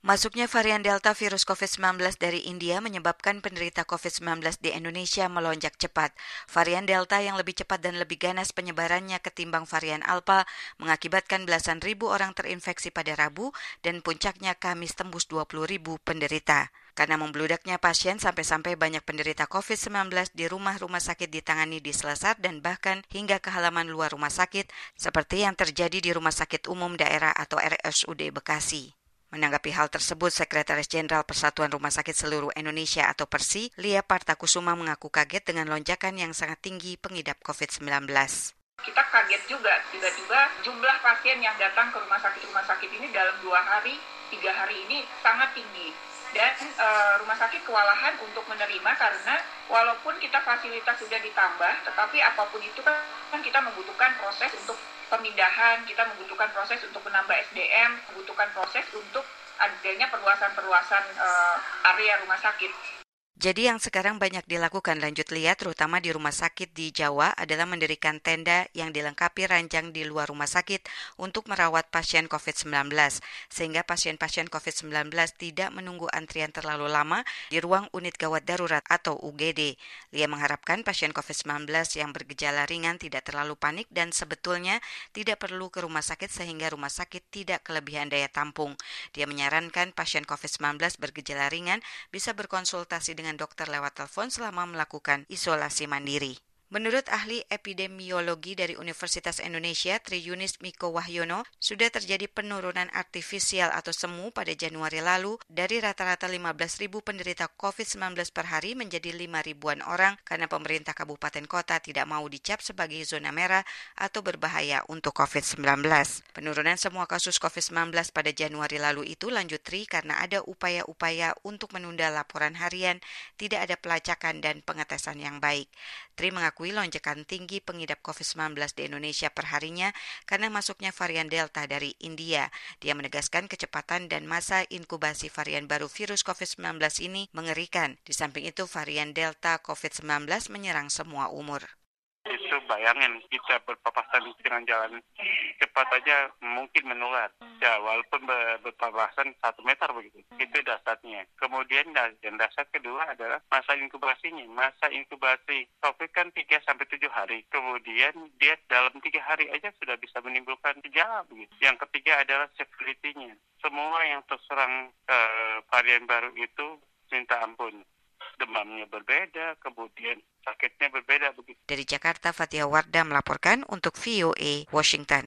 Masuknya varian Delta virus COVID-19 dari India menyebabkan penderita COVID-19 di Indonesia melonjak cepat. Varian Delta yang lebih cepat dan lebih ganas penyebarannya ketimbang varian Alpha mengakibatkan belasan ribu orang terinfeksi pada Rabu dan puncaknya Kamis tembus 20.000 penderita. Karena membludaknya pasien sampai-sampai banyak penderita COVID-19 di rumah-rumah sakit ditangani di Selasar dan bahkan hingga ke halaman luar rumah sakit seperti yang terjadi di Rumah Sakit Umum Daerah atau RSUD Bekasi. Menanggapi hal tersebut, Sekretaris Jenderal Persatuan Rumah Sakit Seluruh Indonesia atau PERSI, Lia Partakusuma mengaku kaget dengan lonjakan yang sangat tinggi pengidap COVID-19. Kita kaget juga, tiba-tiba jumlah pasien yang datang ke rumah sakit ini dalam 2 hari, 3 hari ini sangat tinggi. Dan rumah sakit kewalahan untuk menerima karena walaupun kita fasilitas sudah ditambah, tetapi apapun itu kan kita membutuhkan proses untuk pemindahan, kita membutuhkan proses untuk menambah SDM, membutuhkan proses untuk adanya perluasan area rumah sakit. Jadi yang sekarang banyak dilakukan, lanjut Lia, terutama di rumah sakit di Jawa adalah mendirikan tenda yang dilengkapi ranjang di luar rumah sakit untuk merawat pasien COVID-19, sehingga pasien-pasien COVID-19 tidak menunggu antrian terlalu lama di ruang unit gawat darurat atau UGD. Lia mengharapkan pasien COVID-19 yang bergejala ringan tidak terlalu panik dan sebetulnya tidak perlu ke rumah sakit sehingga rumah sakit tidak kelebihan daya tampung. Dia menyarankan pasien COVID-19 bergejala ringan bisa berkonsultasi dengan dokter lewat telepon selama melakukan isolasi mandiri. Menurut ahli epidemiologi dari Universitas Indonesia, Tri Yunis Miko Wahyono, sudah terjadi penurunan artifisial atau semu pada Januari lalu dari rata-rata 15.000 penderita COVID-19 per hari menjadi 5.000-an orang karena pemerintah kabupaten kota tidak mau dicap sebagai zona merah atau berbahaya untuk COVID-19. Penurunan semua kasus COVID-19 pada Januari lalu itu, lanjut Tri, karena ada upaya-upaya untuk menunda laporan harian, tidak ada pelacakan dan pengetesan yang baik. Tri mengakui lonjakan tinggi pengidap COVID-19 di Indonesia perharinya karena masuknya varian Delta dari India. Dia menegaskan kecepatan dan masa inkubasi varian baru virus COVID-19 ini mengerikan. Di samping itu, varian Delta COVID-19 menyerang semua umur. Itu bayangin kita berpapasan dengan jalan cepat aja mungkin menular. Ya walaupun berpapasan 1 meter begitu. Itu dasarnya. Kemudian dan dasar kedua adalah masa inkubasinya. Masa inkubasi COVID kan 3-7 hari. Kemudian dia dalam 3 hari aja sudah bisa menimbulkan gejala begitu. Yang ketiga adalah severity-nya. Semua yang terserang varian baru itu minta ampun. Demamnya berbeda, kemudian sakitnya berbeda begitu. Dari Jakarta, Fatia Wardah melaporkan untuk VOA Washington.